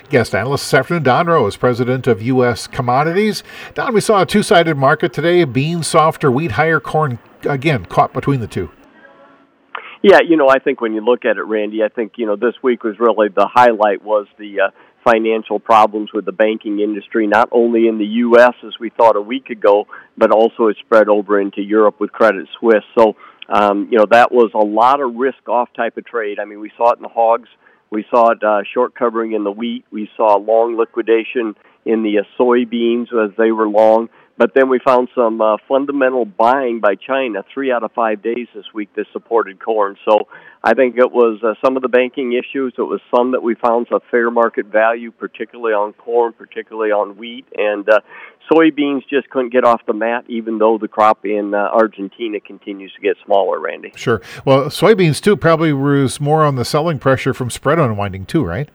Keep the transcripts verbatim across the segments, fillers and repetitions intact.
Guest analyst this afternoon, Don Rose, president of U S Commodities. Don, we saw a two-sided market today. Beans softer, wheat higher, corn, again, caught between the two. Yeah, you know, I think when you look at it, Randy, I think, you know, this week was really the highlight was the uh, financial problems with the banking industry, not only in the U S as we thought a week ago, but also it spread over into Europe with Credit Suisse. So, um, you know, that was a lot of risk-off type of trade. I mean, we saw it in the hogs. We saw it uh, short covering in the wheat. We saw long liquidation in the uh, soybeans as they were long. But then we found some uh, fundamental buying by China three out of five days this week that supported corn. So I think it was uh, some of the banking issues. It was some that we found a fair market value, particularly on corn, particularly on wheat. And uh, soybeans just couldn't get off the mat, even though the crop in uh, Argentina continues to get smaller, Randy. Sure. Well, soybeans, too, probably was more on the selling pressure from spread unwinding, too, right?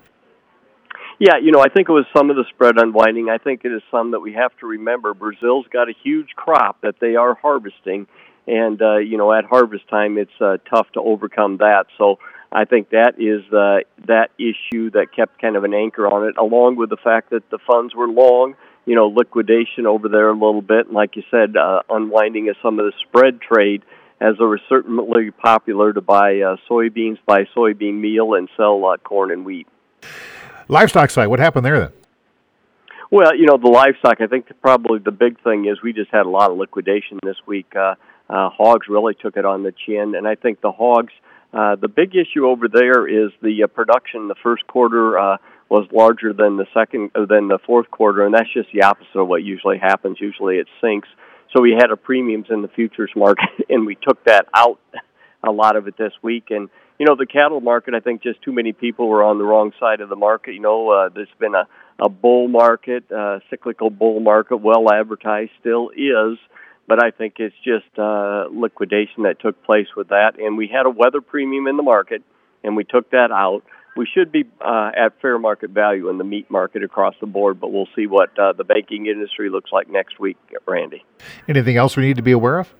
Yeah, you know, I think it was some of the spread unwinding. I think it is some that we have to remember. Brazil's got a huge crop that they are harvesting, and, uh, you know, at harvest time, it's uh, tough to overcome that. So I think that is uh, that issue that kept kind of an anchor on it, along with the fact that the funds were long, you know, liquidation over there a little bit, and like you said, uh, unwinding of some of the spread trade, as it was certainly popular to buy uh, soybeans, buy soybean meal, and sell uh, corn and wheat. Livestock side, what happened there then? Well, you know, the livestock, I think probably the big thing is we just had a lot of liquidation this week. Uh, uh, hogs really took it on the chin, and I think the hogs, uh, the big issue over there is the uh, production. The first quarter uh, was larger than the second, uh, than the fourth quarter, and that's just the opposite of what usually happens. Usually it sinks. So we had a premiums in the futures market, and we took that out, a lot of it this week, and you know, the cattle market, I think just too many people were on the wrong side of the market. You know, uh, there's been a, a bull market, uh, cyclical bull market, well advertised, still is, but I think it's just uh, liquidation that took place with that. And we had a weather premium in the market, and we took that out. We should be uh, at fair market value in the meat market across the board, but we'll see what uh, the banking industry looks like next week, Randy. Anything else we need to be aware of?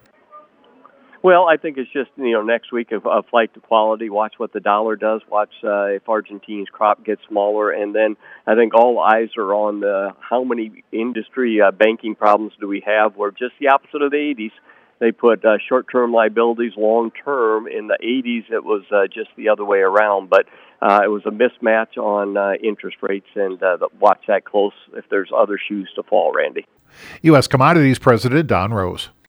Well, I think it's just, you know, next week of a flight to quality. Watch what the dollar does. Watch uh, if Argentina's crop gets smaller. And then I think all eyes are on the, how many industry uh, banking problems do we have. We're just the opposite of the eighties. They put uh, short-term liabilities long-term. In the eighties, it was uh, just the other way around. But uh, it was a mismatch on uh, interest rates, and uh, watch that close if there's other shoes to fall, Randy. U S Commodities President Don Rose.